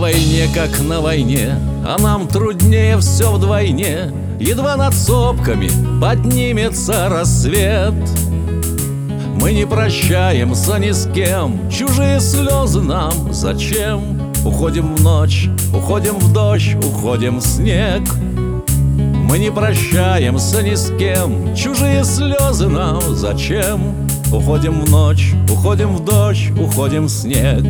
войне, как на войне, а нам труднее все вдвойне. Едва над сопками поднимется рассвет. Мы не прощаемся ни с кем, чужие слезы нам зачем? Уходим в ночь, уходим в дождь, уходим в снег. Мы не прощаемся ни с кем, чужие слезы нам зачем? Уходим в ночь, уходим в дождь, уходим в снег.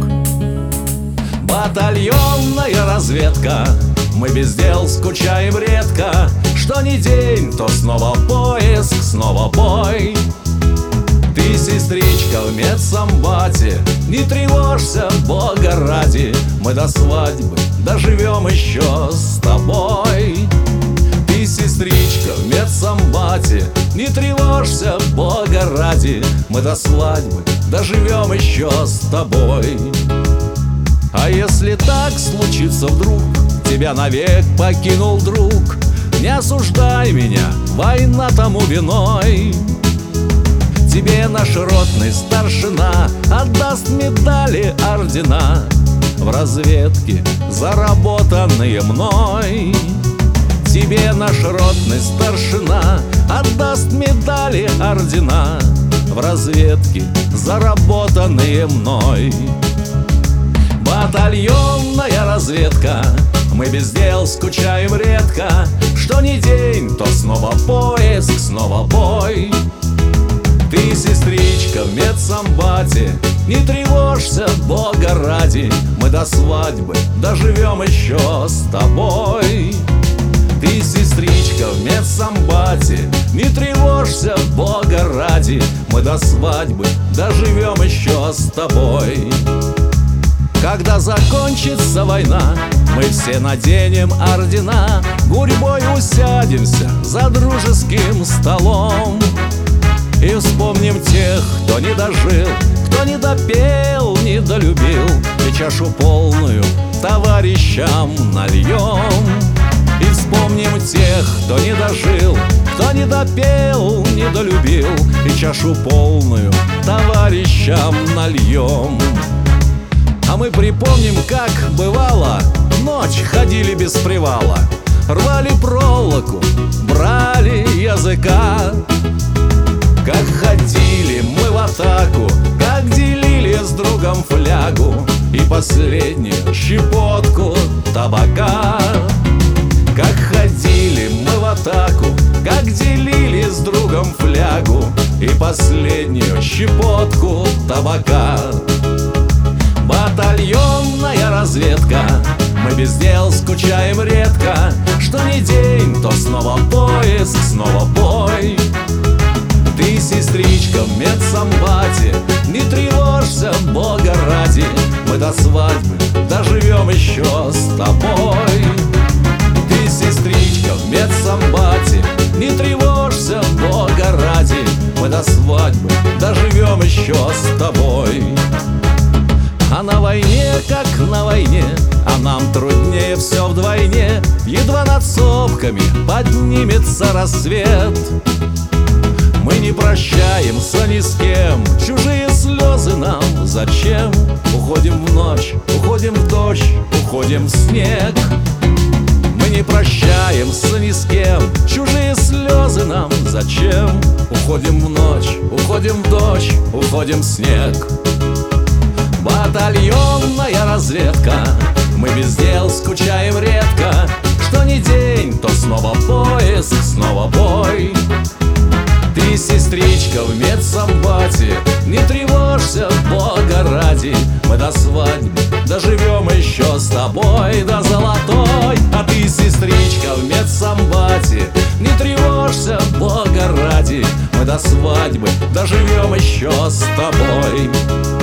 Батальонная разведка, мы без дел скучаем редко. Что ни день, то снова поиск, снова бой. Ты, сестричка, в медсамбате, не тревожься, Бога ради, мы до свадьбы доживем еще с тобой. Ты, сестричка, в медсамбате, не тревожься, Бога ради, мы до свадьбы доживем еще с тобой. А если так случится вдруг, тебя навек покинул друг, не осуждай меня, война тому виной. Тебе наш ротный старшина отдаст медали, ордена в разведке, заработанные мной. Тебе наш ротный старшина отдаст медали, ордена в разведке, заработанные мной. Батальонная разведка, мы без дел скучаем редко. Что ни день, то снова поиск, снова бой. Ты, сестричка, в медсамбате, не тревожься, Бога ради, мы до свадьбы доживем еще с тобой. Ты, сестричка, в медсамбате, не тревожься, Бога ради, мы до свадьбы доживем еще с тобой. Когда закончится война, мы все наденем ордена, гурьбой усядемся за дружеским столом и вспомним тех, кто не дожил, кто не допел, не долюбил, и чашу полную товарищам нальем. И вспомним тех, кто не дожил, кто не допел, не долюбил, и чашу полную товарищам нальем. А мы припомним, как бывало, ночь ходили без привала, рвали проволоку, брали языка. Как ходили мы в атаку, как делили с другом флягу и последнюю щепотку табака. Как ходили мы в атаку, как делили с другом флягу и последнюю щепотку табака. Батальонная разведка, мы без дел скучаем редко. Что ни день, то снова поиск, снова бой. Ты, сестричка, в медсамбате, не тревожься, Бога ради, мы до свадьбы доживем еще с тобой. Ты, сестричка, в медсамбате, не тревожься, Бога ради, мы до свадьбы доживем еще с тобой. А на войне, как на войне, а нам труднее все вдвойне. Едва над сопками поднимется рассвет. Мы не прощаемся ни с кем, чужие слезы нам зачем? Уходим в ночь, уходим в дождь, уходим в снег. Мы не прощаемся ни с кем, чужие слезы нам зачем? Уходим в ночь, уходим в дождь, уходим в снег. Батальонная разведка, мы без дел скучаем редко. Что ни день, то снова поиск, снова бой. Ты, сестричка, в медсамбате, не тревожься, Бога ради, мы до свадьбы доживем еще с тобой до золотой. А ты, сестричка, в медсамбате, не тревожься, Бога ради, мы до свадьбы доживем еще с тобой.